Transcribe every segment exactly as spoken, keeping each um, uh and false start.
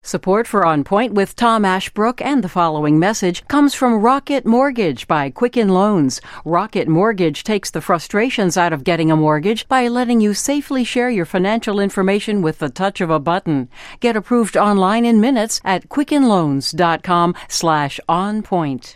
Support for On Point with Tom Ashbrook and the following message comes from Rocket Mortgage by Quicken Loans. Rocket Mortgage takes the frustrations out of getting a mortgage by letting you safely share your financial information with the touch of a button. Get approved online in minutes at quickenloans.com slash on point.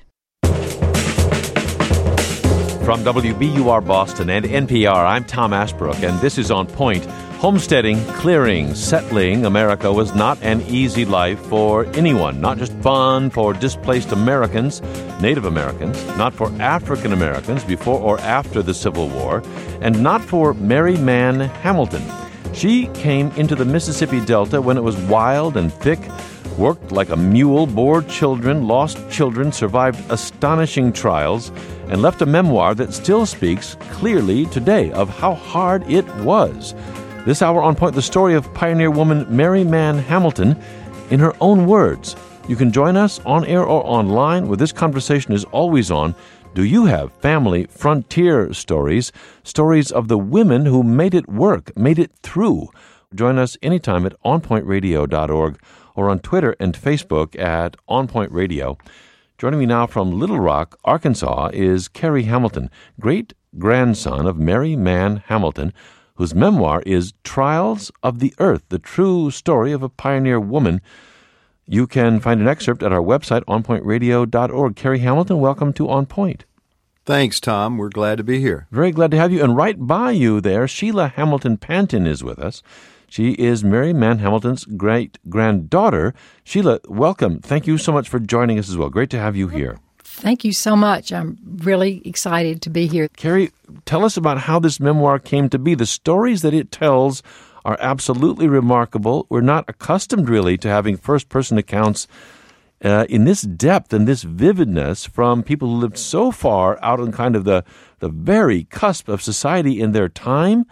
From W B U R Boston and N P R, I'm Tom Ashbrook, and this is On Point. Homesteading, clearing, settling America was not an easy life for anyone. Not just fun for displaced Americans, Native Americans, not for African Americans before or after the Civil War, and not for Mary Mann Hamilton. She came into the Mississippi Delta when it was wild and thick, worked like a mule, bore children, lost children, survived astonishing trials, and left a memoir that still speaks clearly today of how hard it was. This hour on Point, the story of pioneer woman Mary Mann Hamilton in her own words. You can join us on air or online, where this conversation is always on. Do you have family frontier stories, stories of the women who made it work, made it through? Join us anytime at on point radio dot org or on Twitter and Facebook at On Point Radio. Joining me now from Little Rock, Arkansas, is Kerry Hamilton, great-grandson of Mary Mann Hamilton, whose memoir is Trials of the Earth, the true story of a pioneer woman. You can find an excerpt at our website, on point radio dot org. Kerry Hamilton, welcome to On Point. Thanks, Tom. We're glad to be here. Very glad to have you. And right by you there, Sheila Hamilton Panton is with us. She is Mary Mann Hamilton's great-granddaughter. Sheila, welcome. Thank you so much for joining us as well. Great to have you here. Thank you so much. I'm really excited to be here. Kerry, tell us about how this memoir came to be. The stories that it tells are absolutely remarkable. We're not accustomed, really, to having first-person accounts uh, in this depth and this vividness from people who lived so far out on kind of the, the very cusp of society in their time.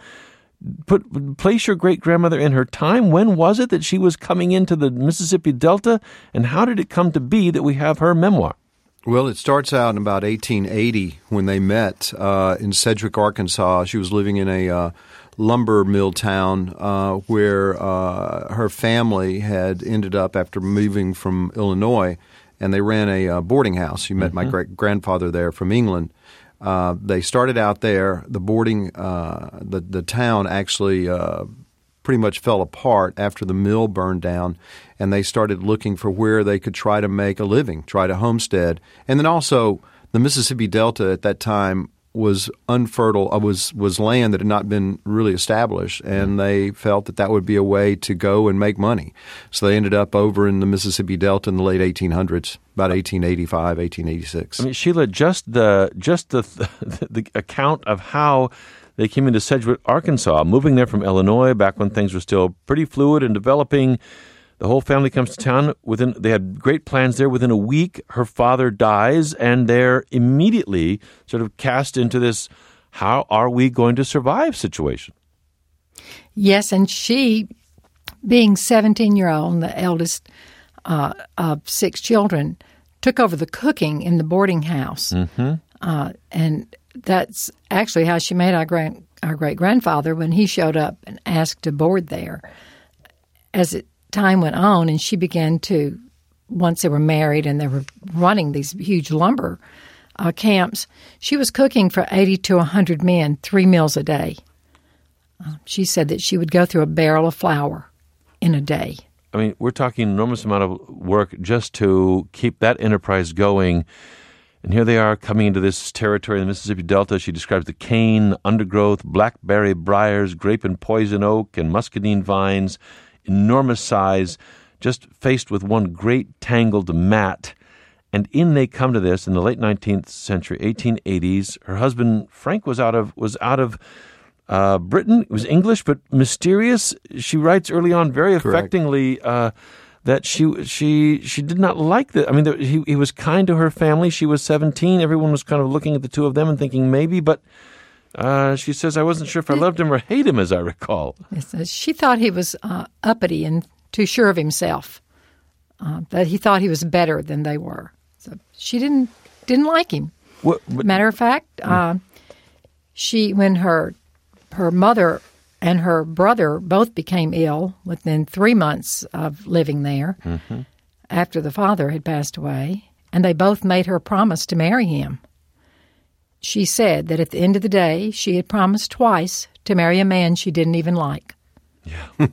Put place your great-grandmother in her time. When was it that she was coming into the Mississippi Delta, and how did it come to be that we have her memoir? Well, it starts out in about eighteen eighty when they met uh, in Sedgwick, Arkansas. She was living in a uh, lumber mill town uh, where uh, her family had ended up after moving from Illinois, and they ran a uh, boarding house. She met mm-hmm. my great-grandfather there from England. Uh, they started out there. The boarding, uh, the, the town actually uh, pretty much fell apart after the mill burned down, and they started looking for where they could try to make a living, try to homestead. And then also the Mississippi Delta at that time was unfertile, uh, was was land that had not been really established, and they felt that that would be a way to go and make money. So they ended up over in the Mississippi Delta in the late eighteen hundreds, about eighteen eighty-five, eighteen eighty-six. I mean, Sheila, just the just the the, the account of how they came into Sedgwick, Arkansas, moving there from Illinois back when things were still pretty fluid and developing. The whole family comes to town. Within, they had great plans there. Within a week, her father dies, and they're immediately sort of cast into this, how are we going to survive situation? Yes, and she, being seventeen-year-old and the eldest uh, of six children, took over the cooking in the boarding house. Mm-hmm. Uh, and that's actually how she met our, grand, our great-grandfather when he showed up and asked to board there. As it time went on, and she began to, once they were married and they were running these huge lumber uh, camps, she was cooking for eighty to one hundred men three meals a day. Uh, she said that she would go through a barrel of flour in a day. I mean, we're talking an enormous amount of work just to keep that enterprise going. And here they are coming into this territory in the Mississippi Delta. She describes the cane, undergrowth, blackberry briars, grape and poison oak, and muscadine vines, enormous size, just faced with one great tangled mat. And in they come to this in the late nineteenth century, eighteen eighties. Her husband, Frank, was out of was out of uh, Britain. It was English, but mysterious. She writes early on very affectingly uh, that she she she did not like that. I mean, there, he, he was kind to her family. She was seventeen. Everyone was kind of looking at the two of them and thinking maybe, but Uh, she says, I wasn't sure if I loved him or hate him, as I recall. She thought he was uh, uppity and too sure of himself, uh, that he thought he was better than they were. So she didn't didn't like him. What, what, Matter of fact, uh, she when her her mother and her brother both became ill within three months of living there mm-hmm. after the father had passed away, and they both made her promise to marry him. She said that at the end of the day, she had promised twice to marry a man she didn't even like. Yeah.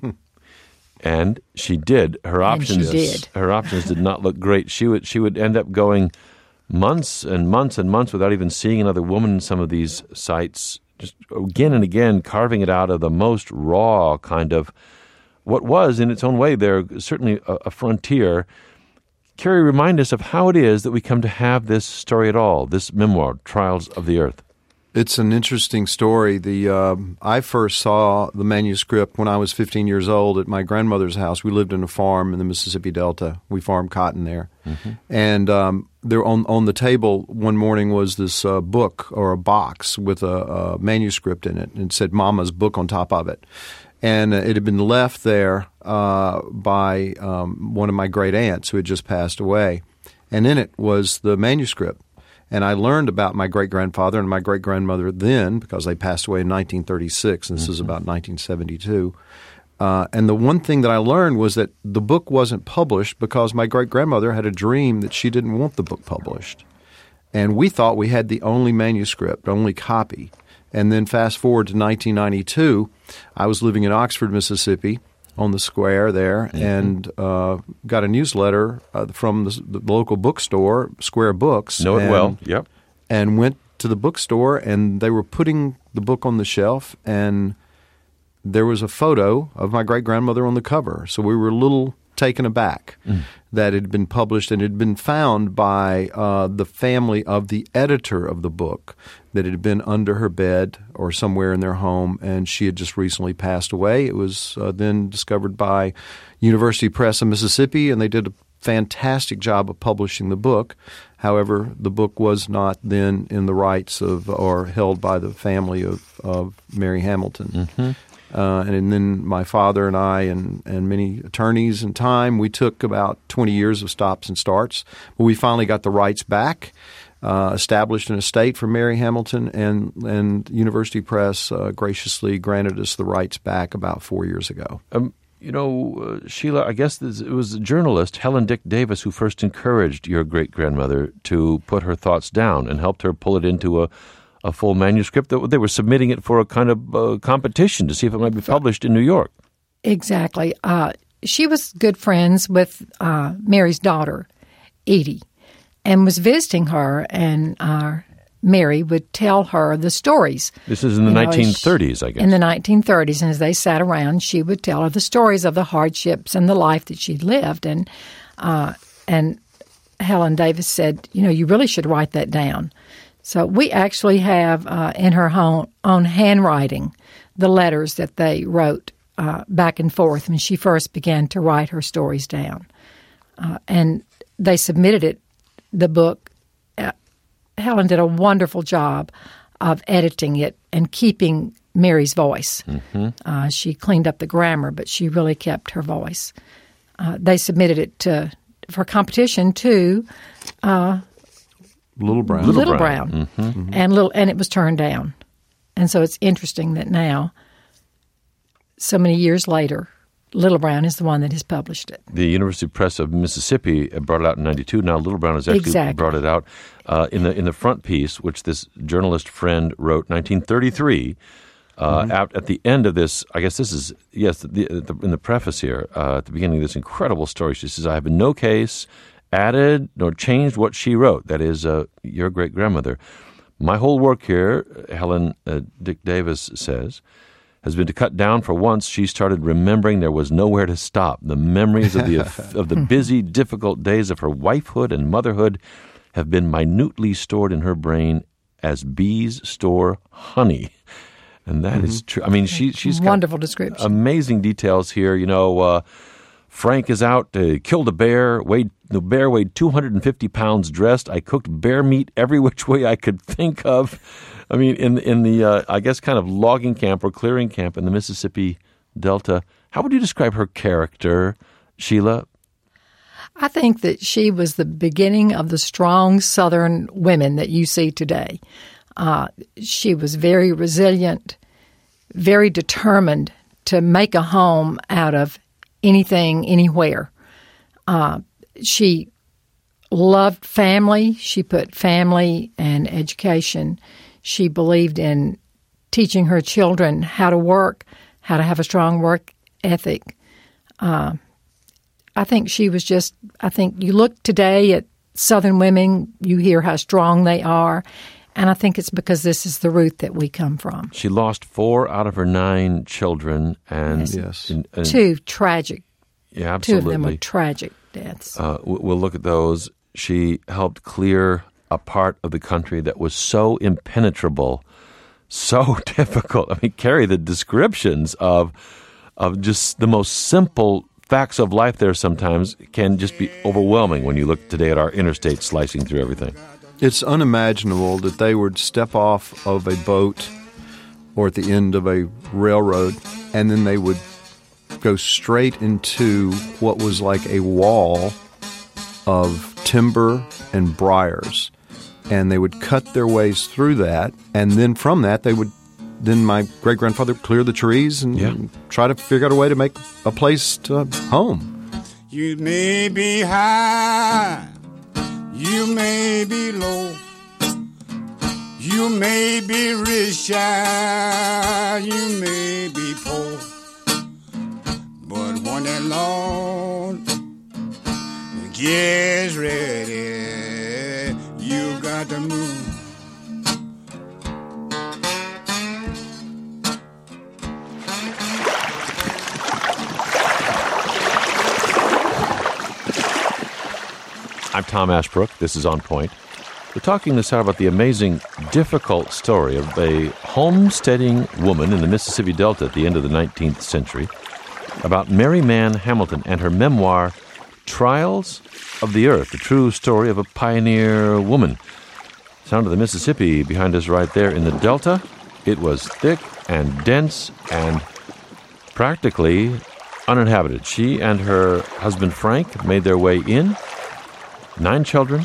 And she did. Her options and she did. Her options did not look great. She would she would end up going months and months and months without even seeing another woman in some of these sites, just again and again carving it out of the most raw kind of what was, in its own way, there certainly a, a frontier. Carrie, remind us of how it is that we come to have this story at all, this memoir, Trials of the Earth. It's an interesting story. The uh, I first saw the manuscript when I was fifteen years old at my grandmother's house. We lived in a farm in the Mississippi Delta. We farmed cotton there. Mm-hmm. And um, there on, on the table one morning was this uh, book or a box with a, a manuscript in it, and it said Mama's book on top of it. And it had been left there uh, by um, one of my great aunts who had just passed away. And in it was the manuscript. And I learned about my great-grandfather and my great-grandmother then, because they passed away in nineteen thirty-six, and this mm-hmm. is about nineteen seventy-two. Uh, and the one thing that I learned was that the book wasn't published because my great-grandmother had a dream that she didn't want the book published. And we thought we had the only manuscript, only copy. And then fast forward to nineteen ninety-two, I was living in Oxford, Mississippi, on the square there, mm-hmm. and uh, got a newsletter uh, from the, the local bookstore, Square Books. Know it and, well, yep. And went to the bookstore, and they were putting the book on the shelf, and there was a photo of my great-grandmother on the cover. So we were a little taken aback mm. that it had been published, and it had been found by uh, the family of the editor of the book, that it had been under her bed or somewhere in their home, and she had just recently passed away. It was uh, then discovered by University Press of Mississippi, and they did a fantastic job of publishing the book. However, the book was not then in the rights of or held by the family of, of Mary Hamilton. Mm-hmm. Uh, and then my father and I and, and many attorneys in time, we took about twenty years of stops and starts. But we finally got the rights back, uh, established an estate for Mary Hamilton, and, and University Press uh, graciously granted us the rights back about four years ago. Um, you know, uh, Sheila, I guess this, it was a journalist, Helen Dick Davis, who first encouraged your great-grandmother to put her thoughts down and helped her pull it into a a full manuscript. That they were submitting it for a kind of uh, competition to see if it might be published in New York. Exactly. Uh, she was good friends with uh, Mary's daughter, Edie, and was visiting her, and uh, Mary would tell her the stories. This is in the you nineteen thirties, know, I guess. In the nineteen thirties, and as they sat around, she would tell her the stories of the hardships and the life that she'd lived. And, uh, and Helen Davis said, you know, you really should write that down. So we actually have uh, in her own, own handwriting the letters that they wrote uh, back and forth when she first began to write her stories down. Uh, and they submitted it, the book. Uh, Helen did a wonderful job of editing it and keeping Mary's voice. Mm-hmm. Uh, she cleaned up the grammar, but she really kept her voice. Uh, they submitted it to for competition to uh, Little Brown. Little, Little Brown, Brown. Mm-hmm. Mm-hmm. and little, and it was turned down. And so it's interesting that now, so many years later, Little Brown is the one that has published it. The University Press of Mississippi brought it out in ninety-two. Now Little Brown has actually exactly. brought it out uh, in the in the front piece, which this journalist friend wrote, nineteen thirty-three. Uh, mm-hmm. at, at the end of this, I guess this is yes, the, the, in the preface here, uh, at the beginning of this incredible story, she says, "I have in no case added nor changed what she wrote." That is, uh, your great grandmother. My whole work here, Helen uh, Dick Davis says, has been to cut down. For once, she started remembering there was nowhere to stop. The memories of the of the busy, difficult days of her wifehood and motherhood have been minutely stored in her brain as bees store honey. And that mm-hmm. is true. I mean, she, she's got wonderful description. Amazing details here. You know, uh, Frank is out, uh, killed a bear, weighed, the bear weighed two hundred fifty pounds dressed. I cooked bear meat every which way I could think of. I mean, in in the, uh, I guess, kind of logging camp or clearing camp in the Mississippi Delta. How would you describe her character, Sheila? I think that she was the beginning of the strong Southern women that you see today. Uh, she was very resilient. very determined to make a home out of anything, anywhere. Uh, she loved family. She put family and education. She believed in teaching her children how to work, how to have a strong work ethic. Uh, I think she was just, I think you look today at Southern women, you hear how strong they are, and I think it's because this is the root that we come from. She lost four out of her nine children, and, yes. and, and two tragic. Yeah, absolutely. Two of them were tragic deaths. Uh, we'll look at those. She helped clear a part of the country that was so impenetrable, so difficult. I mean, Carrie, the descriptions of of just the most simple facts of life there sometimes can just be overwhelming when you look today at our interstate slicing through everything. It's unimaginable that they would step off of a boat or at the end of a railroad, and then they would go straight into what was like a wall of timber and briars. And they would cut their ways through that, and then from that they would then my great-grandfather would clear the trees and yeah. try to figure out a way to make a place to home. You may be high, you may be low, you may be rich, you may be poor, but when the Lord gets ready, you got to move. I'm Tom Ashbrook. This is On Point. We're talking this hour about the amazing, difficult story of a homesteading woman in the Mississippi Delta at the end of the nineteenth century, about Mary Mann Hamilton and her memoir, Trials of the Earth, the true story of a pioneer woman. Sound of the Mississippi behind us right there in the Delta. It was thick and dense and practically uninhabited. She and her husband Frank made their way in. Nine children,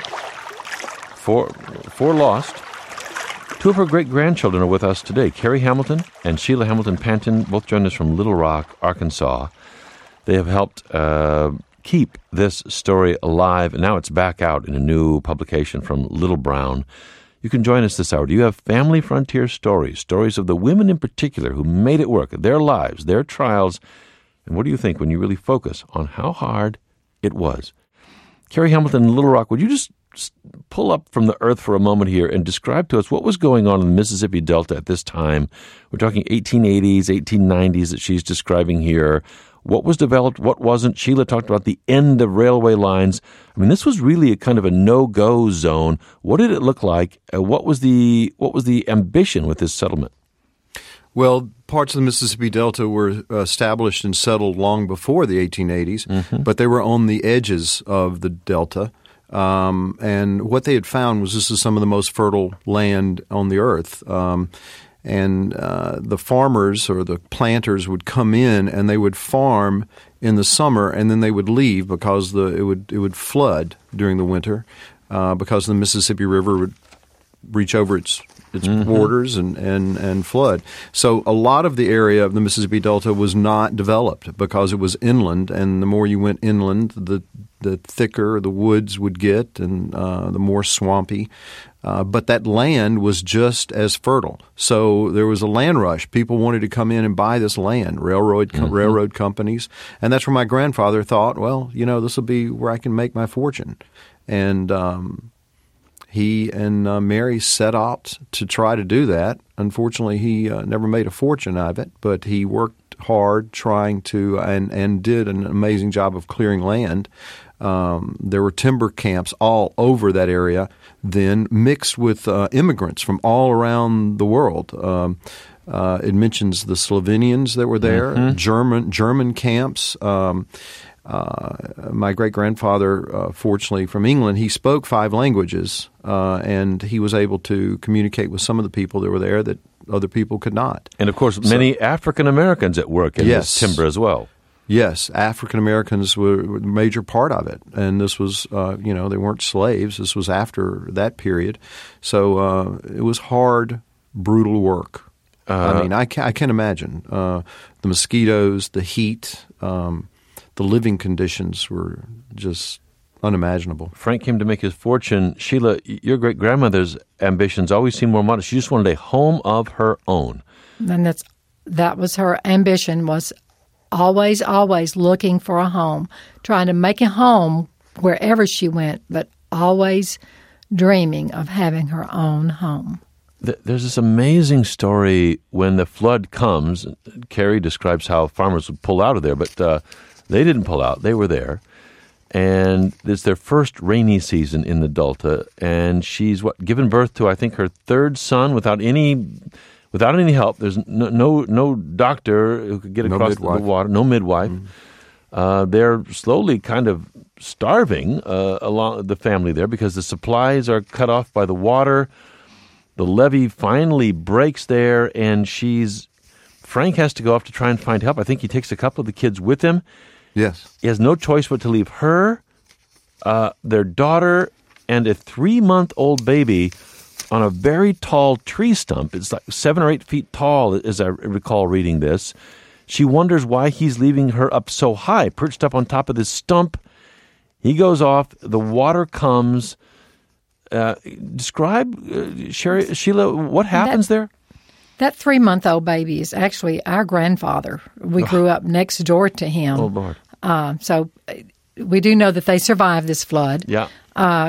four, four lost. Two of her great-grandchildren are with us today, Carrie Hamilton and Sheila Hamilton Panton, both joined us from Little Rock, Arkansas. They have helped uh, keep this story alive, and now it's back out in a new publication from Little Brown. You can join us this hour. Do you have family frontier stories, stories of the women in particular who made it work, their lives, their trials, and what do you think when you really focus on how hard it was? Carrie Hamilton in Little Rock, would you just pull up from the earth for a moment here and describe to us what was going on in the Mississippi Delta at this time? We're talking eighteen eighties, eighteen nineties that she's describing here. What was developed, what wasn't? Sheila talked about the end of railway lines. I mean, this was really a kind of a no-go zone. What did it look like? Uh, what was the what was the ambition with this settlement? Well, parts of the Mississippi Delta were established and settled long before the eighteen eighties, mm-hmm. but they were on the edges of the Delta. Um, and what they had found was this is some of the most fertile land on the earth. Um, and uh, the farmers or the planters would come in and they would farm in the summer, and then they would leave because the it would it would flood during the winter uh, because the Mississippi River would reach over its its mm-hmm. borders and, and, and flood. So a lot of the area of the Mississippi Delta was not developed because it was inland, and the more you went inland, the the thicker the woods would get and uh, the more swampy. Uh, but that land was just as fertile. So there was a land rush. People wanted to come in and buy this land, railroad com- mm-hmm. railroad companies. And that's where my grandfather thought, well, you know, this will be where I can make my fortune. And um He and uh, Mary set out to try to do that. Unfortunately, he uh, never made a fortune out of it, but he worked hard trying to and, and did an amazing job of clearing land. Um, there were timber camps all over that area then, mixed with uh, immigrants from all around the world. Um, uh, it mentions the Slovenians that were there, mm-hmm. German German camps. Um Uh, my great-grandfather, uh, fortunately from England, he spoke five languages, uh, and he was able to communicate with some of the people that were there that other people could not. And, of course, many so, African Americans at work in yes, this timber as well. Yes, African Americans were a major part of it, and this was, uh, you know, they weren't slaves. This was after that period. So uh, it was hard, brutal work. I mean, I can I can imagine uh, the mosquitoes, the heat, um, the living conditions were just unimaginable. Frank came to make his fortune. Sheila, your great grandmother's ambitions always seemed more modest. She just wanted a home of her own. And that's that was her ambition, was always, always looking for a home, trying to make a home wherever she went, but always dreaming of having her own home. There's this amazing story when the flood comes. Carrie describes how farmers would pull out of there, but uh, they didn't pull out. They were there. And it's their first rainy season in the Delta. And she's what given birth to, I think, her third son without any without any help. There's no no, no doctor who could get No across the midwife. water. No midwife. Mm-hmm. Uh, they're slowly kind of starving uh, along the family there because the supplies are cut off by the water. The levee finally breaks there, and she's Frank has to go off to try and find help. I think he takes a couple of the kids with him. Yes. He has no choice but to leave her, uh, their daughter, and a three-month-old baby on a very tall tree stump. It's like seven or eight feet tall, as I recall reading this. She wonders why he's leaving her up so high, perched up on top of this stump. He goes off. The water comes. Uh, describe, uh, Sherry, Sheila, what happens that, there? That three-month-old baby is actually our grandfather. We grew up next door to him. Oh, Lord. Uh, so we do know that they survived this flood. Yeah. Uh,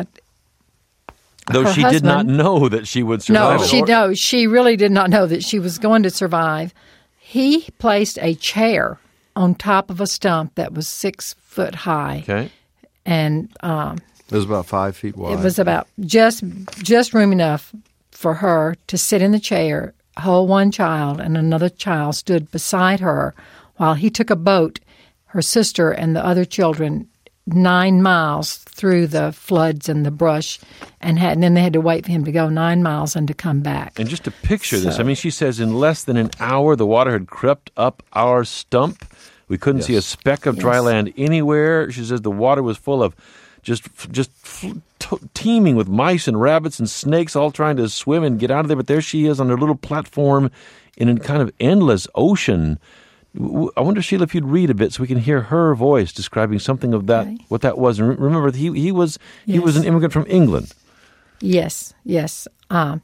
Though her she did not husband- know that she would survive. No, it. she Or- no, she really did not know that she was going to survive. He placed a chair on top of a stump that was six foot high, Okay. and um, It was about five feet wide. it was about just just room enough for her to sit in the chair, hold one child, and another child stood beside her while he took a boat, her sister and the other children, nine miles through the floods and the brush, and, had, and then they had to wait for him to go nine miles and to come back. And just to picture this, So- I mean, she says in less than an hour, the water had crept up our stump. We couldn't see a Yes. speck of dry Yes. land anywhere. She says the water was full of just just t- teeming with mice and rabbits and snakes all trying to swim and get out of there. But there she is on her little platform in a kind of endless ocean. W- I wonder, Sheila, if you'd read a bit so we can hear her voice describing something of that, Okay. what that was. And re- remember, he he was he was Yes. an immigrant from England. Yes, yes. Um,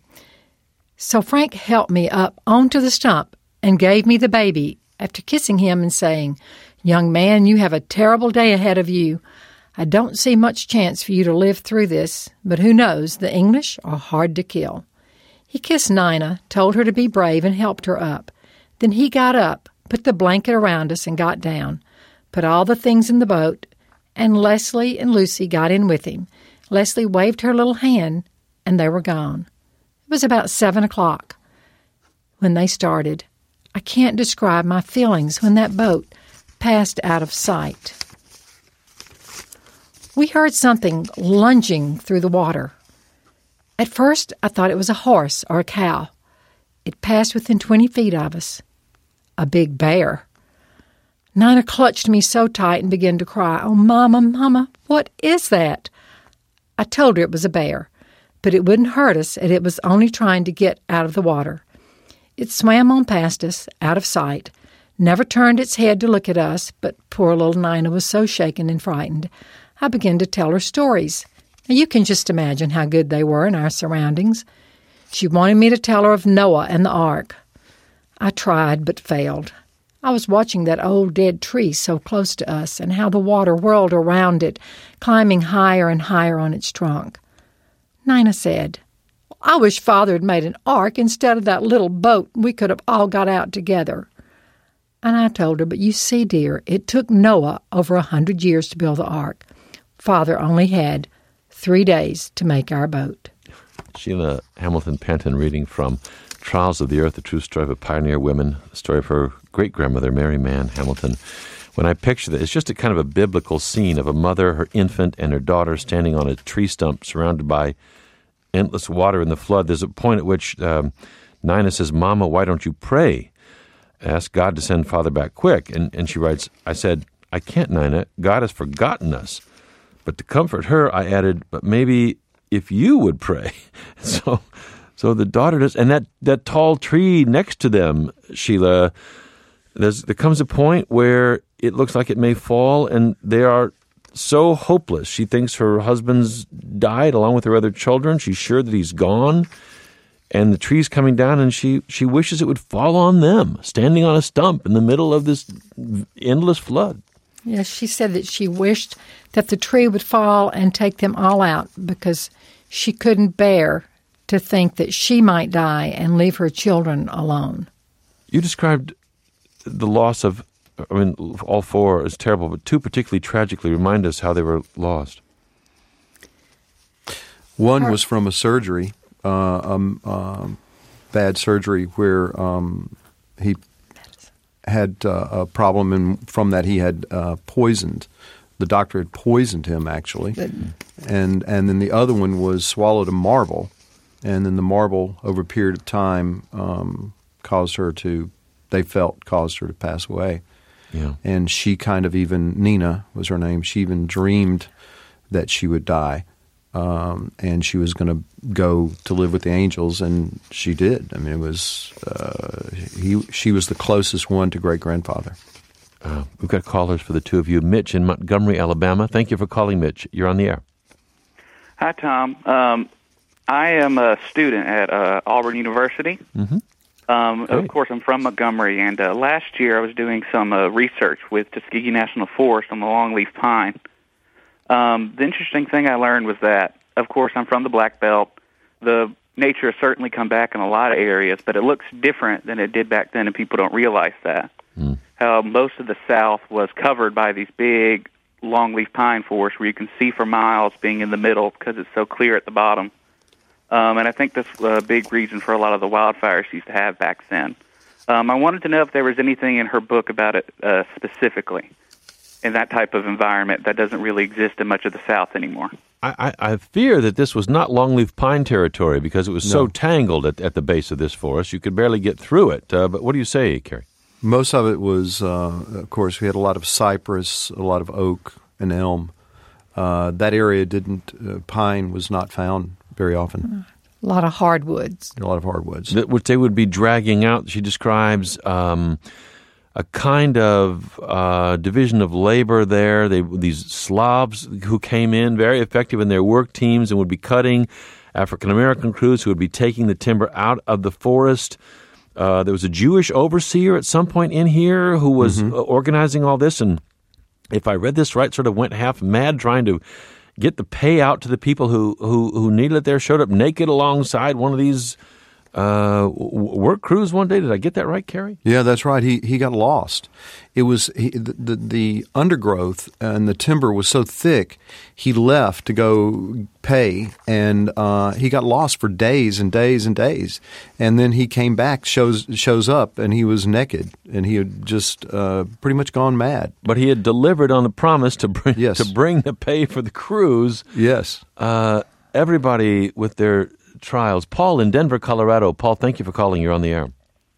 so Frank helped me up onto the stump and gave me the baby after kissing him and saying, "Young man, you have a terrible day ahead of you. I don't see much chance for you to live through this, but who knows, the English are hard to kill." He kissed Nina, told her to be brave, and helped her up. Then he got up, put the blanket around us, and got down, put all the things in the boat, and Leslie and Lucy got in with him. Leslie waved her little hand, and they were gone. It was about seven o'clock when they started. I can't describe my feelings when that boat passed out of sight. We heard something lunging through the water. At first, I thought it was a horse or a cow. It passed within twenty feet of us. A big bear. Nina clutched me so tight and began to cry, "Oh, Mama, Mama, what is that?" I told her it was a bear, but it wouldn't hurt us, and it was only trying to get out of the water. It swam on past us, out of sight, never turned its head to look at us, but poor little Nina was so shaken and frightened. I began to tell her stories. Now, you can just imagine how good they were in our surroundings. She wanted me to tell her of Noah and the ark. I tried, but failed. I was watching that old dead tree so close to us and how the water whirled around it, climbing higher and higher on its trunk. Nina said, "I wish Father had made an ark instead of that little boat. We could have all got out together." And I told her, "But you see, dear, it took Noah over a hundred years to build the ark. Father only had three days to make our boat." Sheila Hamilton Penton reading from Trials of the Earth, the True Story of a Pioneer Woman, the story of her great-grandmother, Mary Mann Hamilton. When I picture that, it's just a kind of a biblical scene of a mother, her infant, and her daughter standing on a tree stump surrounded by endless water in the flood. There's a point at which um, Nina says, "Mama, why don't you pray? Ask God to send Father back quick." And, and she writes, "I said, I can't, Nina. God has forgotten us." But to comfort her, I added, "But maybe if you would pray." So So the daughter does, and that, that tall tree next to them, Sheila, there's, there comes a point where it looks like it may fall, and they are so hopeless. She thinks her husband's died along with her other children. She's sure that he's gone, and the tree's coming down, and she, she wishes it would fall on them, standing on a stump in the middle of this endless flood. Yes, she said that she wished that the tree would fall and take them all out because she couldn't bear to think that she might die and leave her children alone. You described the loss of, I mean, all four is terrible, but two particularly tragically. Remind us how they were lost. One was from a surgery, uh, um, um, bad surgery, where um, he had uh, a problem, and from that he had uh, poisoned. The doctor had poisoned him, actually. And and then the other one was swallowed a marble, and then the marble, over a period of time, um, caused her to, they felt, caused her to pass away. Yeah. And she kind of even, Nina was her name, she even dreamed that she would die. Um, and she was going to go to live with the angels, and she did. I mean, it was, uh, he, she was the closest one to great-grandfather. Uh, we've got callers for the two of you. Mitch in Montgomery, Alabama. Thank you for calling, Mitch. You're on the air. Hi, Tom. Um, I am a student at uh, Auburn University. Mm-hmm. Um, of course, I'm from Montgomery, and uh, last year I was doing some uh, research with Tuskegee National Forest on the longleaf pine. Um, the interesting thing I learned was that, of course, I'm from the Black Belt. The nature has certainly come back in a lot of areas, but it looks different than it did back then, and people don't realize that. Mm. How most of the South was covered by these big longleaf pine forests where you can see for miles being in the middle because it's so clear at the bottom. Um, and I think that's a big reason for a lot of the wildfires she used to have back then. Um, I wanted to know if there was anything in her book about it uh, specifically in that type of environment that doesn't really exist in much of the South anymore. I, I, I fear that this was not longleaf pine territory because it was No. so tangled at, at the base of this forest. You could barely get through it. Uh, but what do you say, Carrie? Most of it was, uh, of course, we had a lot of cypress, a lot of oak and elm. Uh, that area didn't, uh, pine was not found very often. A lot of hardwoods. A lot of hardwoods. That which they would be dragging out. She describes um, a kind of uh, division of labor there. They these Slavs who came in, very effective in their work teams, and would be cutting. African-American crews who would be taking the timber out of the forest. Uh, there was a Jewish overseer at some point in here who was mm-hmm. organizing all this, and if I read this right, sort of went half mad trying to get the pay out to the people who, who, who needed it there, showed up naked alongside one of these uh, work crews one day. Did I get that right, Carrie? Yeah, that's right. He he got lost. It was he, the, the the undergrowth and the timber was so thick, he left to go pay, and uh, he got lost for days and days and days. And then he came back, shows shows up, and he was naked, and he had just uh, pretty much gone mad. But he had delivered on the promise to bring yes. to bring the pay for the crews. Yes. Uh, everybody with their trials. Paul in Denver, Colorado. Paul, thank you for calling. You're on the air.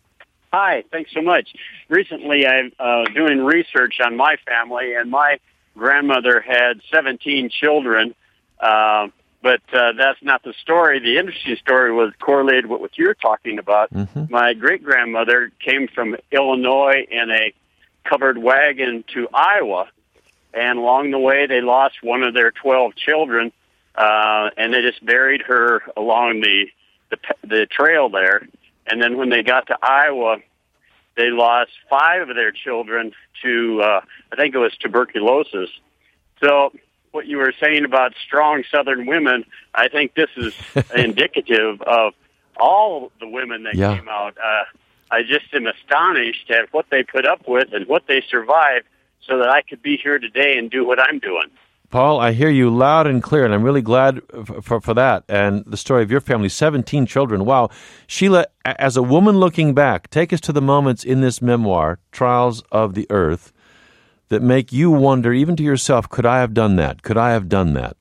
Hi, thanks so much. Recently, I'm uh, doing research on my family, and my grandmother had seventeen children, uh, but uh, that's not the story. The interesting story was correlated with what you're talking about. Mm-hmm. My great-grandmother came from Illinois in a covered wagon to Iowa, and along the way, they lost one of their twelve children, uh, and they just buried her along the, the the trail there. And then when they got to Iowa, they lost five of their children to, uh, I think it was tuberculosis. So what you were saying about strong Southern women, I think this is indicative of all the women that yeah. came out. Uh, I just am astonished at what they put up with and what they survived so that I could be here today and do what I'm doing. Paul, I hear you loud and clear, and I'm really glad for, for, for that. And the story of your family, seventeen children. Wow. Sheila, as a woman looking back, take us to the moments in this memoir, Trials of the Earth, that make you wonder, even to yourself, could I have done that? Could I have done that?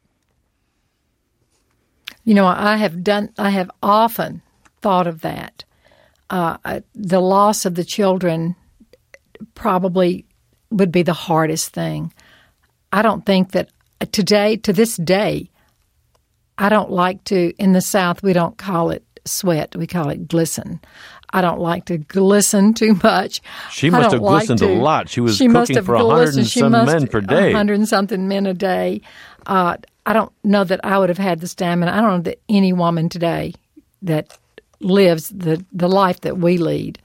You know, I have done. I have often thought of that. Uh, the loss of the children probably would be the hardest thing. I don't think that today, to this day, I don't like to, in the South, we don't call it sweat. We call it glisten. I don't like to glisten too much. She must have glistened like a lot. She was she cooking for a hundred and some men per day. A hundred and something men a day. Uh, I don't know that I would have had the stamina. I don't know that any woman today that lives the, the life that we lead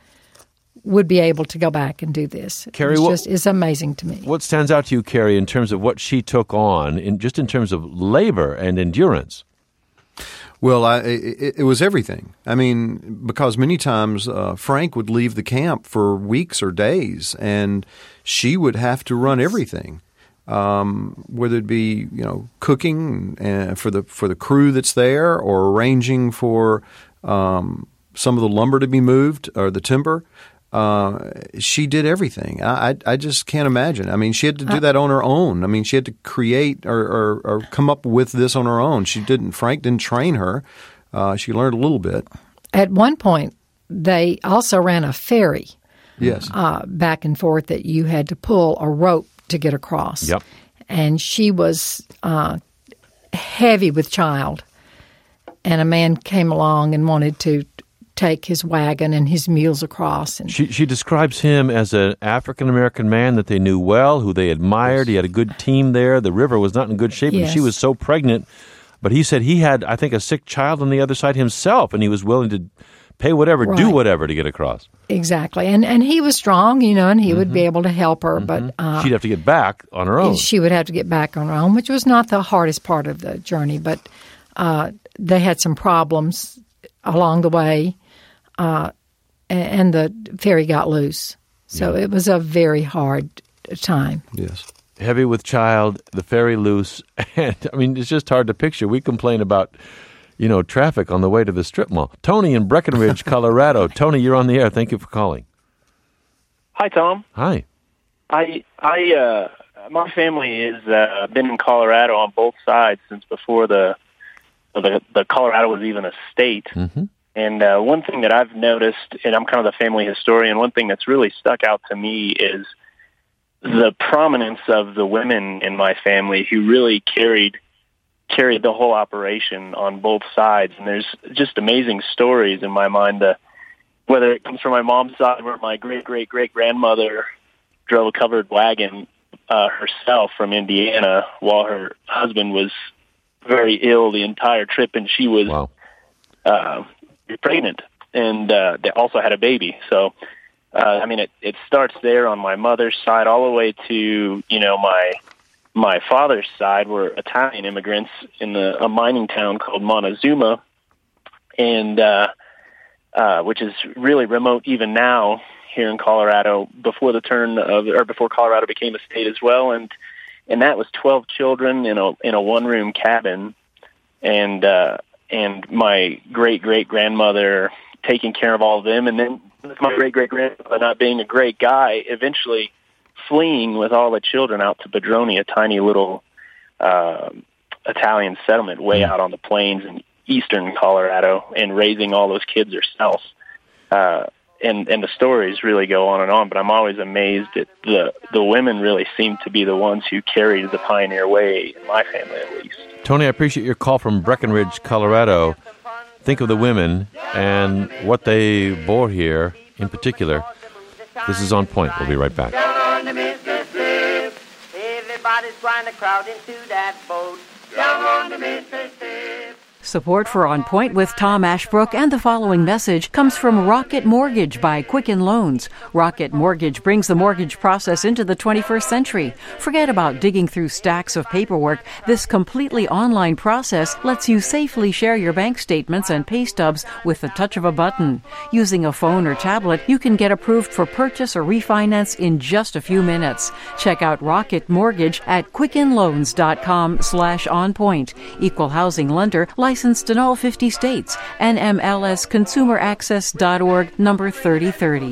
would be able to go back and do this. Carrie, it's what, just it's amazing to me. What stands out to you, Carrie, in terms of what she took on, in just in terms of labor and endurance? Well, I, it, it was everything. I mean, because many times uh, Frank would leave the camp for weeks or days, and she would have to run everything, um, whether it be you know cooking uh, for the for the crew that's there, or arranging for um, some of the lumber to be moved or the timber. Uh, she did everything. I, I I just can't imagine. I mean, she had to do that on her own. I mean, she had to create or, or, or come up with this on her own. She didn't. Frank didn't train her. Uh, she learned a little bit. At one point, they also ran a ferry. Yes. Uh, back and forth that you had to pull a rope to get across. Yep. And she was uh, heavy with child, and a man came along and wanted to take his wagon and his mules across. And she she describes him as an African-American man that they knew well, who they admired. He had a good team there. The river was not in good shape, yes. and she was so pregnant. But he said he had, I think, a sick child on the other side himself, and he was willing to pay whatever, right. do whatever to get across. Exactly. And and he was strong, you know, and he mm-hmm. would be able to help her. Mm-hmm. But uh, she'd have to get back on her own. She would have to get back on her own, which was not the hardest part of the journey. But uh, they had some problems along the way. Uh, and the ferry got loose. So yeah. It was a very hard time. Yes. Heavy with child, the ferry loose. And, I mean, it's just hard to picture. We complain about, you know, traffic on the way to the strip mall. Tony in Breckenridge, Colorado. Tony, you're on the air. Thank you for calling. Hi, Tom. Hi. I, I, uh, my family has uh, been in Colorado on both sides since before the, the, the Colorado was even a state. Mm-hmm. And uh, one thing that I've noticed, and I'm kind of the family historian, one thing that's really stuck out to me is the prominence of the women in my family who really carried carried the whole operation on both sides. And there's just amazing stories in my mind, uh, whether it comes from my mom's side where my great-great-great-grandmother drove a covered wagon uh, herself from Indiana while her husband was very ill the entire trip, and she was... Wow. Uh, pregnant, and uh, they also had a baby. So, uh, I mean, it, it starts there on my mother's side all the way to, you know, my my father's side were Italian immigrants in the, a mining town called Montezuma, and uh, uh, which is really remote even now here in Colorado before the turn of, or before Colorado became a state as well. And and that was twelve children in a in a one room cabin, and uh, and my great-great-grandmother taking care of all of them, and then my great-great-grandmother, not being a great guy, eventually fleeing with all the children out to Padroni, a tiny little uh, Italian settlement way out on the plains in eastern Colorado, and raising all those kids herself. Uh, and, and the stories really go on and on, but I'm always amazed that the, the women really seem to be the ones who carried the pioneer way, in my family at least. Tony, I appreciate your call from Breckenridge, Colorado. Think of the women and what they bore here in particular. This is On Point. We'll be right back. Down on the Mississippi, everybody's trying to crowd into that boat. Down on the Mississippi. Support for On Point with Tom Ashbrook and the following message comes from Rocket Mortgage by Quicken Loans. Rocket Mortgage brings the mortgage process into the twenty-first century. Forget about digging through stacks of paperwork. This completely online process lets you safely share your bank statements and pay stubs with the touch of a button. Using a phone or tablet, you can get approved for purchase or refinance in just a few minutes. Check out Rocket Mortgage at quickenloans.com slash onpoint. Equal housing lender, licensed in all fifty states. N M L S consumer access dot org, number thirty thirty.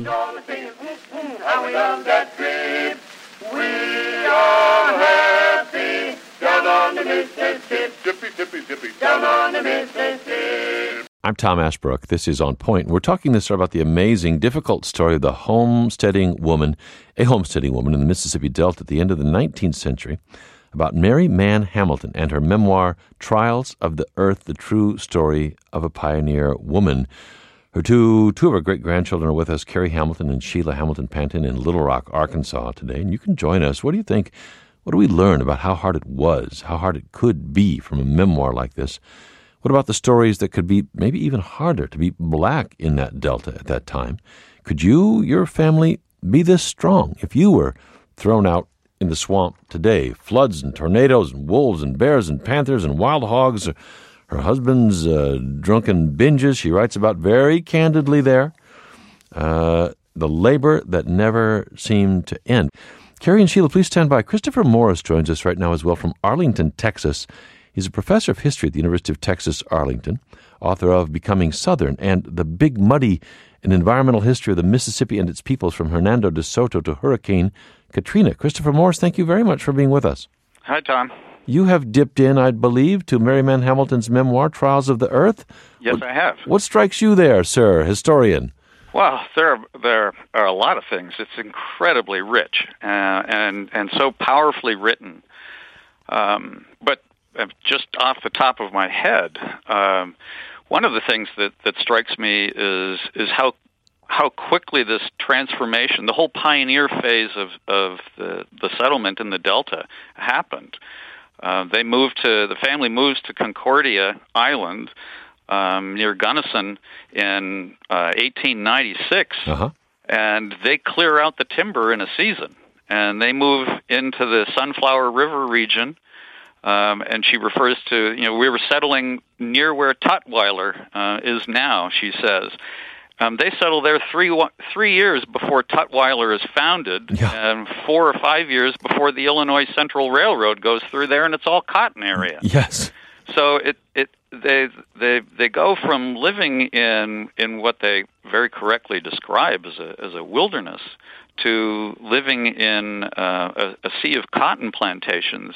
I'm Tom Ashbrook. This is On Point. We're talking this about the amazing, difficult story of the homesteading woman, a homesteading woman in the Mississippi Delta at the end of the nineteenth century. about Mary Mann Hamilton and her memoir, Trials of the Earth, the True Story of a Pioneer Woman. Her two, two of her great-grandchildren are with us, Carrie Hamilton and Sheila Hamilton Panton in Little Rock, Arkansas today. And you can join us. What do you think? What do we learn about how hard it was, how hard it could be from a memoir like this? What about the stories that could be maybe even harder to be black in that Delta at that time? Could you, your family, be this strong if you were thrown out in the swamp today? Floods and tornadoes and wolves and bears and panthers and wild hogs. Her husband's uh, drunken binges, she writes about very candidly there. Uh, the labor that never seemed to end. Carrie and Sheila, please stand by. Christopher Morris joins us right now as well from Arlington, Texas. He's a professor of history at the University of Texas, Arlington, author of Becoming Southern and The Big Muddy, an environmental history of the Mississippi and its peoples from Hernando de Soto to Hurricane Katrina. Christopher Morris, thank you very much for being with us. Hi, Tom. You have dipped in, I believe, to Mary Mann Hamilton's memoir, Trials of the Earth. Yes, what, I have. What strikes you there, sir, historian? Well, there are, there are a lot of things. It's incredibly rich uh, and and so powerfully written. Um, but just off the top of my head, um, one of the things that, that strikes me is is how how quickly this transformation, the whole pioneer phase of, of the, the settlement in the Delta happened. Uh, they moved to, the family moves to Concordia Island um, near Gunnison in uh, eighteen ninety-six, uh-huh. and they clear out the timber in a season. And they move into the Sunflower River region, um, and she refers to, you know, we were settling near where Tutwiler uh, is now, she says. Um, they settle there three three years before Tutwiler is founded, yeah. and four or five years before the Illinois Central Railroad goes through there, and it's all cotton area. Yes. So it it they they they go from living in in what they very correctly describe as a as a wilderness to living in uh, a, a sea of cotton plantations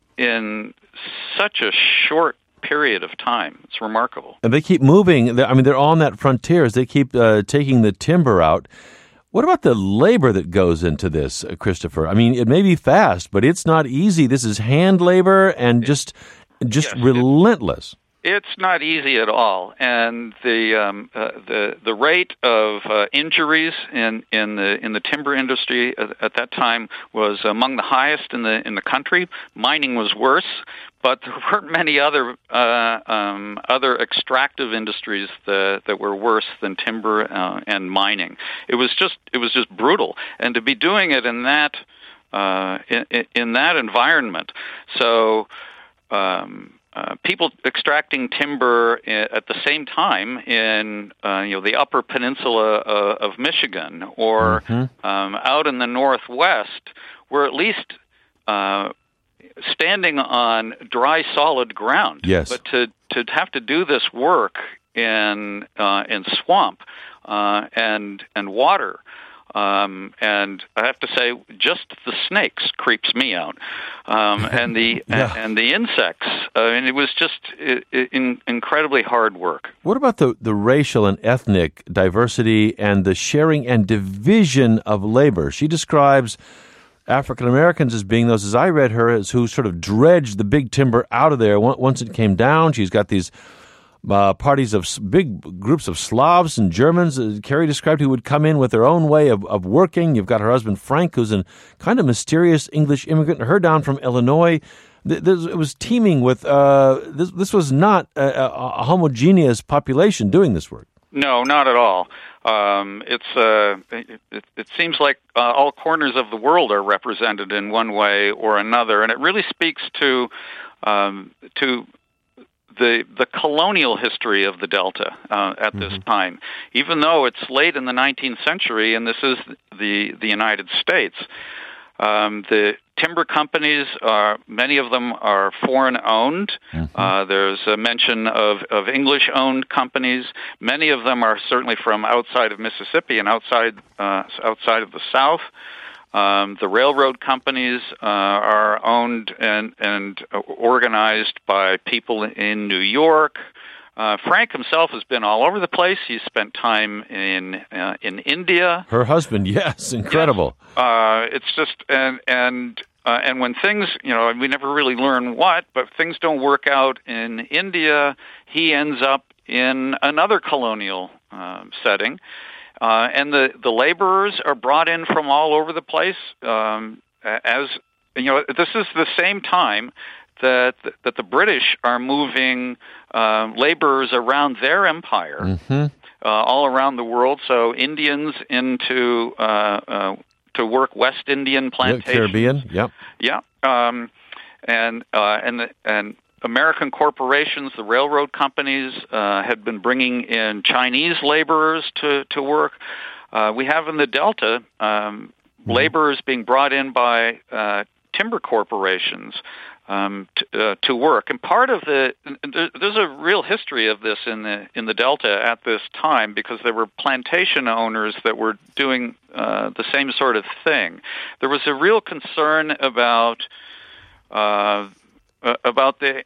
in such a short period of time. It's remarkable. And they keep moving. I mean, they're on that frontier as they keep uh, taking the timber out. What about the labor that goes into this, Christopher? I mean, it may be fast, but it's not easy. This is hand labor and just just yes, relentless. It, it's not easy at all, and the um, uh, the the rate of uh, injuries in, in the in the timber industry at, at that time was among the highest in the in the country. Mining was worse. But there weren't many other uh, um, other extractive industries that, that were worse than timber uh, and mining. It was just it was just brutal, and to be doing it in that uh, in, in that environment. So um, uh, people extracting timber at the same time in uh, you know the Upper Peninsula of, of Michigan or mm-hmm. um, out in the Northwest were at least Uh, standing on dry, solid ground. Yes. But to, to have to do this work in uh, in swamp uh, and and water, um, and I have to say, just the snakes creeps me out, um, and the yeah. and, and the insects. Uh, and it was just it, in, incredibly hard work. What about the, the racial and ethnic diversity and the sharing and division of labor? She describes African Americans as being those, as I read her, as who sort of dredged the big timber out of there once it came down. She's got these uh, parties of big groups of Slavs and Germans. Uh, Carrie described who would come in with their own way of, of working. You've got her husband Frank, who's a kind of mysterious English immigrant. Her down from Illinois. It was teeming with. Uh, this, this was not a, a homogeneous population doing this work. No, not at all. Um, it's uh, it, it seems like uh, all corners of the world are represented in one way or another, and it really speaks to um, to the the colonial history of the Delta uh, at this mm-hmm. time. Even though it's late in the nineteenth century, and this is the the United States. Um, the timber companies, are, many of them are foreign-owned. Mm-hmm. Uh, there's a mention of, of English-owned companies. Many of them are certainly from outside of Mississippi and outside uh, outside of the South. Um, the railroad companies uh, are owned and, and organized by people in New York. Uh, Frank himself has been all over the place. He's spent time in uh, in India. Her husband, yes, incredible. Yes. Uh, it's just and and uh, and when things, you know, we never really learn what, but things don't work out in India, he ends up in another colonial uh, setting. Uh, and the, the laborers are brought in from all over the place. Um, as you know, this is the same time that that the British are moving uh, laborers around their empire, mm-hmm. uh, all around the world. So Indians into uh, uh, to work West Indian plantations, yeah, Caribbean, yep, yeah, um, and uh, and the, and. American corporations, the railroad companies, uh, had been bringing in Chinese laborers to, to work. Uh, we have in the Delta um, mm-hmm. laborers being brought in by uh, timber corporations um, to, uh, to work. And part of the there's a real history of this in the in the Delta at this time, because there were plantation owners that were doing uh, the same sort of thing. There was a real concern about uh, about the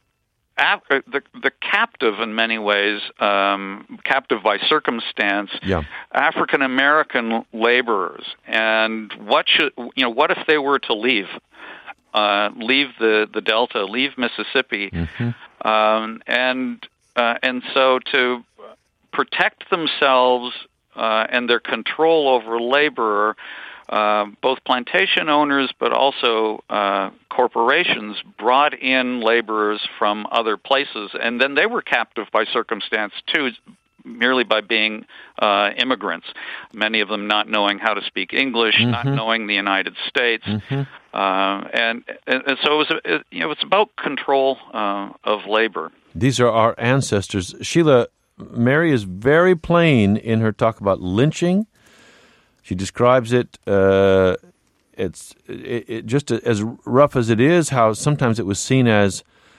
Af- the the captive in many ways, um, captive by circumstance, yeah. African American laborers, and what should you know? What if they were to leave, uh, leave the, the Delta, leave Mississippi, mm-hmm. um, and uh, and so to protect themselves uh, and their control over labor. Uh, both plantation owners, but also uh, corporations brought in laborers from other places, and then they were captive by circumstance too, merely by being uh, immigrants. Many of them not knowing how to speak English, mm-hmm. not knowing the United States, mm-hmm. uh, and, and so it was. It, you know, it's about control uh, of labor. These are our ancestors. Sheila, Mary is very plain in her talk about lynching. She describes it, uh, it's it, it, just as rough as it is, how sometimes it was seen as,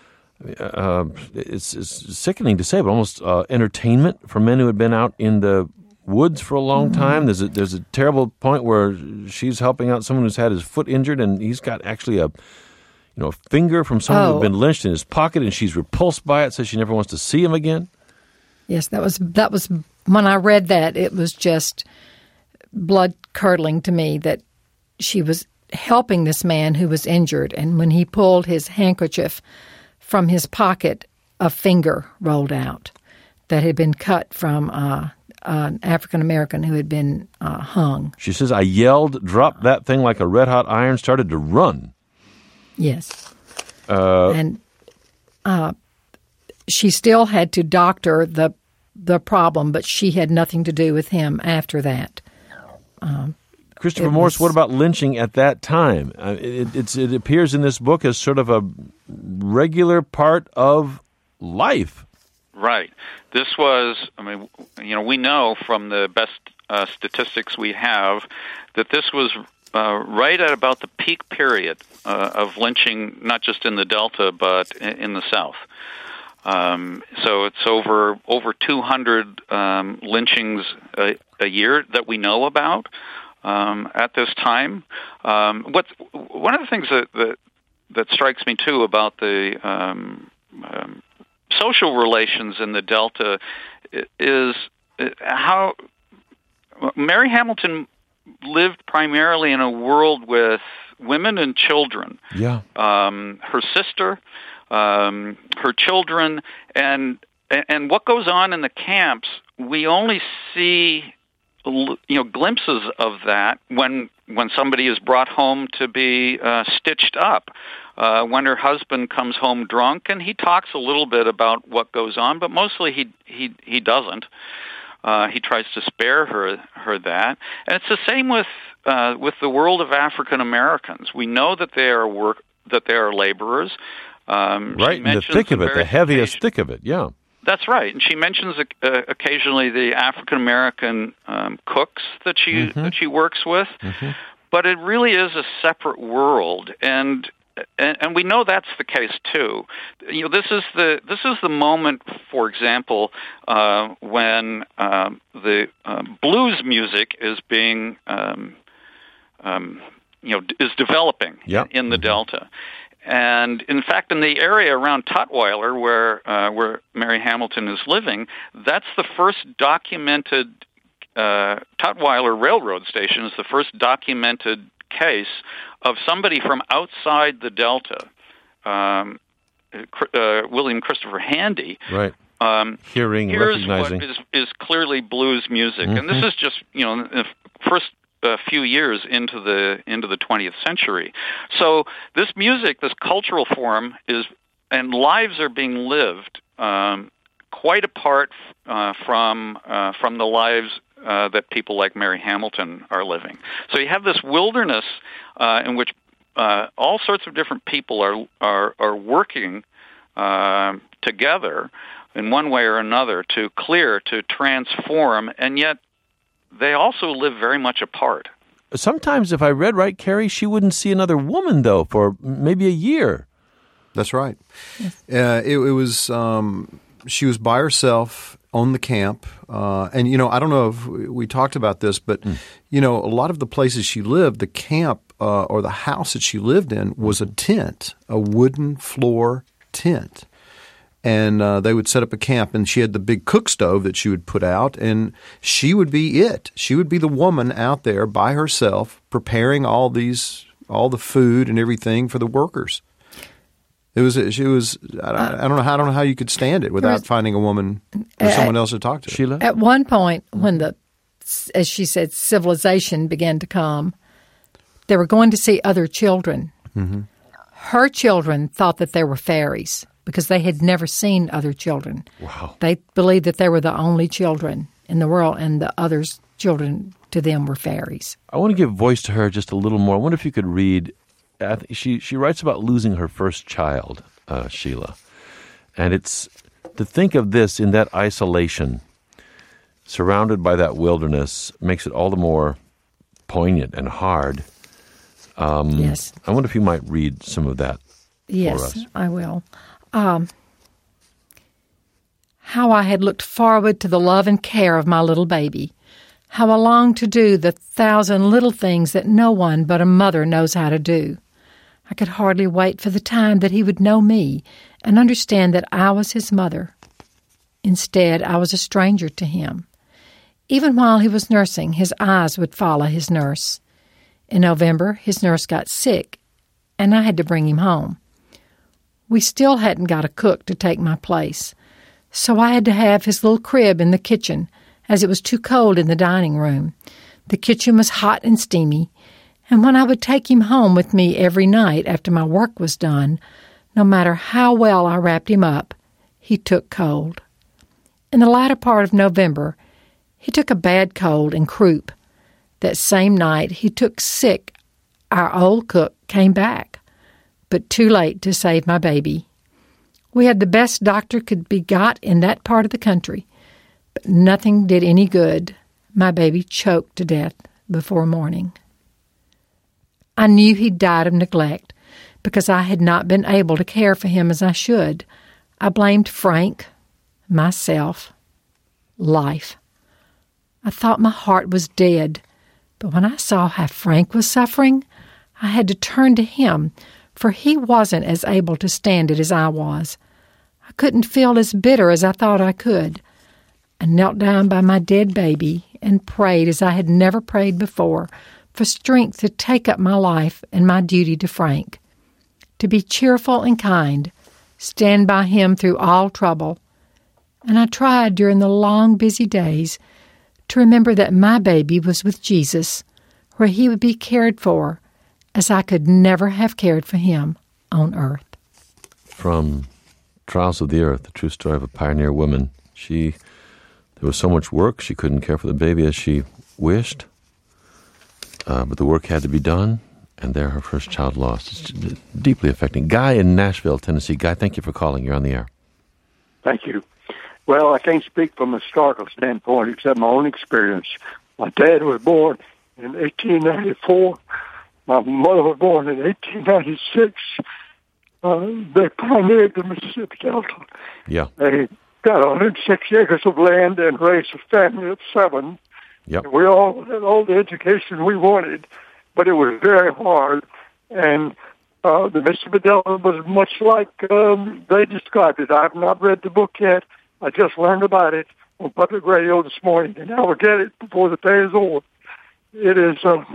uh, it's, it's sickening to say, but almost uh, entertainment for men who had been out in the woods for a long mm-hmm. time. There's a, there's a terrible point where she's helping out someone who's had his foot injured, and he's got actually a, you know, a finger from someone oh. who had been lynched in his pocket, and she's repulsed by it, says she never wants to see him again. Yes, that was that was when I read that, it was just blood-curdling to me that she was helping this man who was injured, and when he pulled his handkerchief from his pocket, a finger rolled out that had been cut from uh, an African-American who had been uh, hung. She says, I yelled, dropped that thing like a red-hot iron, started to run. Yes. Uh, and uh, she still had to doctor the the problem, but she had nothing to do with him after that. Um, Christopher Morse, what about lynching at that time? Uh, it, it's, it appears in this book as sort of a regular part of life. Right. This was, I mean, you know, we know from the best uh, statistics we have that this was uh, right at about the peak period uh, of lynching, not just in the Delta, but in, in the South. Um, so it's over over two hundred um, lynchings a, a year that we know about um, at this time. Um, what's one of the things that, that that strikes me too about the um, um, social relations in the Delta is how Mary Hamilton lived primarily in a world with women and children. Yeah, um, her sister. Um, her children, and and what goes on in the camps, we only see, you know, glimpses of that when when somebody is brought home to be uh, stitched up. Uh, when her husband comes home drunk, and he talks a little bit about what goes on, but mostly he he he doesn't. Uh, he tries to spare her her that, and it's the same with uh, with the world of African Americans. We know that they are work that they are laborers. Um, right, in the thick of it, the heaviest thick of it, yeah. That's right, and she mentions uh, occasionally the African American um, cooks that she mm-hmm. that she works with, mm-hmm. but it really is a separate world, and, and and we know that's the case too. You know, this is the this is the moment, for example, uh, when um, the uh, blues music is being um, um, you know is developing yep. in the mm-hmm. Delta. And in fact, in the area around Tutwiler, where uh, where Mary Hamilton is living, that's the first documented uh, Tutwiler Railroad Station is the first documented case of somebody from outside the Delta, um, uh, William Christopher Handy, right. um, hearing, here's recognizing. what is, is clearly blues music, Mm-hmm. and this is just you know the first uh, few years into the into the twentieth century. So this music, this cultural form, is and lives are being lived um, quite apart uh, from uh, from the lives uh, that people like Mary Hamilton are living. So you have this wilderness uh, in which uh, all sorts of different people are are, are working uh, together in one way or another to clear, to transform, and yet they also live very much apart. Sometimes, if I read right, Carrie, she wouldn't see another woman, though, for maybe a year. That's right. Uh, it, it was um, she was by herself on the camp, uh, and you know I don't know if we talked about this, but mm. you know a lot of the places she lived, the camp uh, or the house that she lived in was a tent, a wooden floor tent. And uh, they would set up a camp, and she had the big cook stove that she would put out, and she would be it. She would be the woman out there by herself preparing all these, all the food and everything for the workers. It was, she was. I don't, I don't know. How, I don't know how you could stand it without was, finding a woman or at, someone else to talk to. Sheila, at one point, when the, as she said, civilization began to come, they were going to see other children. Mm-hmm. Her children thought that they were fairies, because they had never seen other children. Wow. They believed that they were the only children in the world, and the others' children to them were fairies. I want to give voice to her just a little more. I wonder if you could read. She she writes about losing her first child, uh, Sheila. And it's to think of this in that isolation, surrounded by that wilderness, makes it all the more poignant and hard. Um, yes. I wonder if you might read some of that yes, for us. I will. Um, how I had looked forward to the love and care of my little baby. How I longed to do the thousand little things that no one but a mother knows how to do. I could hardly wait for the time that he would know me and understand that I was his mother. Instead, I was a stranger to him. Even while he was nursing, his eyes would follow his nurse. In November, his nurse got sick, and I had to bring him home. We still hadn't got a cook to take my place, so I had to have his little crib in the kitchen, as it was too cold in the dining room. The kitchen was hot and steamy, and when I would take him home with me every night after my work was done, no matter how well I wrapped him up, he took cold. In the latter part of November, he took a bad cold and croup. That same night, he took sick. Our old cook came back, but too late to save my baby. We had the best doctor could be got in that part of the country, but nothing did any good. My baby choked to death before morning. I knew he'd died of neglect because I had not been able to care for him as I should. I blamed Frank, myself, life. I thought my heart was dead, but when I saw how Frank was suffering, I had to turn to him, for he wasn't as able to stand it as I was. I couldn't feel as bitter as I thought I could. I knelt down by my dead baby and prayed as I had never prayed before for strength to take up my life and my duty to Frank, to be cheerful and kind, stand by him through all trouble. And I tried during the long, busy days to remember that my baby was with Jesus, where he would be cared for, as I could never have cared for him on earth. From Trials of the Earth, the true story of a pioneer woman. She, there was so much work, she couldn't care for the baby as she wished, uh, but the work had to be done, and there her first child lost. It's deeply affecting. Guy in Nashville, Tennessee. Guy, thank you for calling. You're on the air. Thank you. Well, I can't speak from a historical standpoint except my own experience. My dad was born in eighteen ninety-four. My mother was born in eighteen ninety-six. Uh, they pioneered the Mississippi Delta. Yeah. They got one hundred six acres of land and raised a family of seven. Yep. We all had all the education we wanted, but it was very hard. And uh, the Mississippi Delta was much like um, they described it. I've not read the book yet. I just learned about it on public radio this morning, and I will get it before the day is over. It is a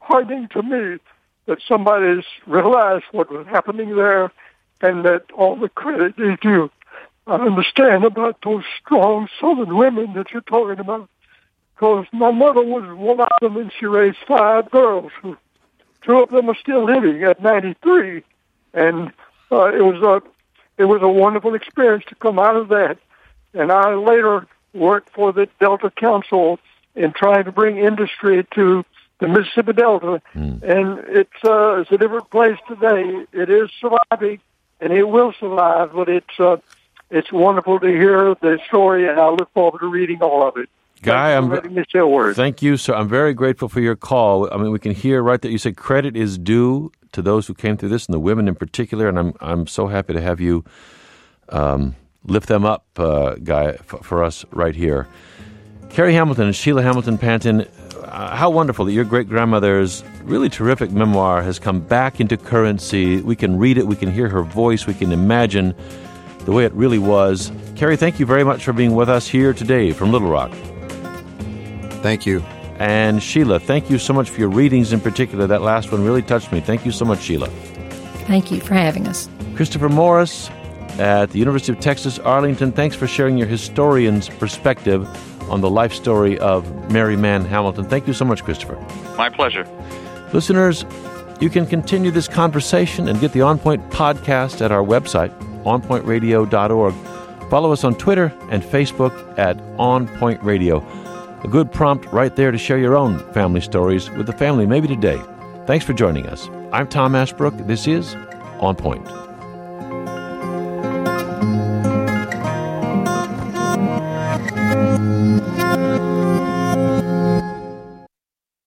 heartening to me that somebody's realized what was happening there and that all the credit is due. I understand about those strong Southern women that you're talking about, because my mother was one of them, and she raised five girls. Who, two of them are still living at ninety-three, and uh, it was a it was a wonderful experience to come out of that. And I later worked for the Delta Council in trying to bring industry to the Mississippi Delta, mm. and it's, uh, it's a different place today. It is surviving, and it will survive, but it's uh, it's wonderful to hear the story, and I look forward to reading all of it. Guy, I'm, word. Thank you, sir. I'm very grateful for your call. I mean, we can hear right that you said credit is due to those who came through this, and the women in particular, and I'm I'm so happy to have you um, lift them up, uh, Guy, f- for us right here. Carrie Hamilton and Sheila Hamilton Panton, uh, how wonderful that your great-grandmother's really terrific memoir has come back into currency. We can read it, we can hear her voice, we can imagine the way it really was. Carrie, thank you very much for being with us here today from Little Rock. Thank you. And Sheila, thank you so much for your readings in particular. That last one really touched me. Thank you so much, Sheila. Thank you for having us. Christopher Morris at the University of Texas, Arlington, thanks for sharing your historian's perspective on the life story of Mary Mann Hamilton. Thank you so much, Christopher. My pleasure. Listeners, you can continue this conversation and get the On Point podcast at our website, on point radio dot org. Follow us on Twitter and Facebook at On Point Radio. A good prompt right there to share your own family stories with the family, maybe today. Thanks for joining us. I'm Tom Ashbrook. This is On Point.